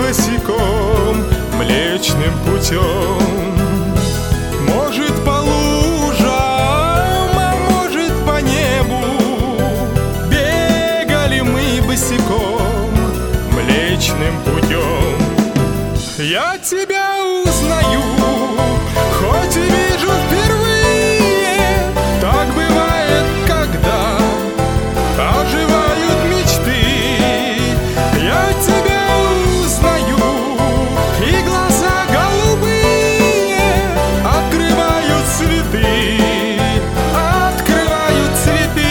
босиком Млечным путем. Может, по лужам, а может, по небу бегали мы босиком Млечным путем. Я тебя узнаю, хоть и вижу впервые. Так бывает, когда оживают мечты. Я тебя узнаю, и глаза голубые открывают цветы, открывают цветы.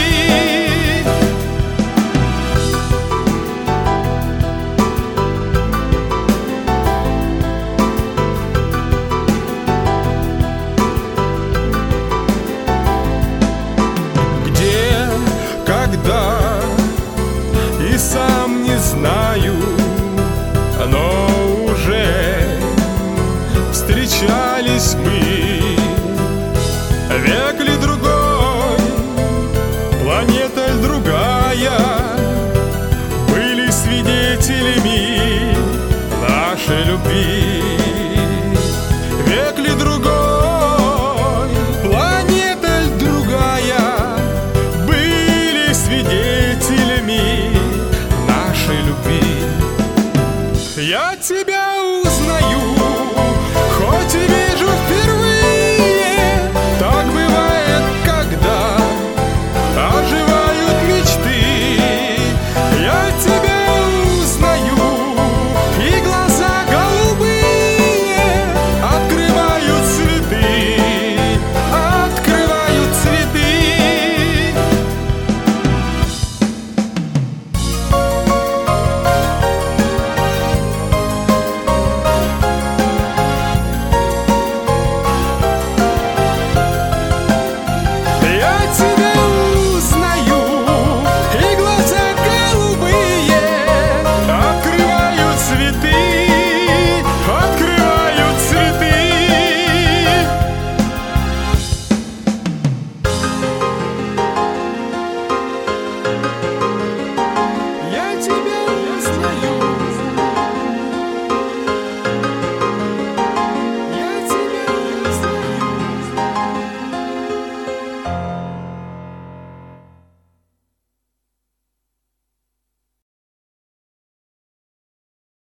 Где, когда, и сам не знаю, но уже встречались мы. Век ли другой, планета ли другая, были свидетелями нашей любви. Век ли другой, планета ли другая, были свидетелями нашей любви. Я тебя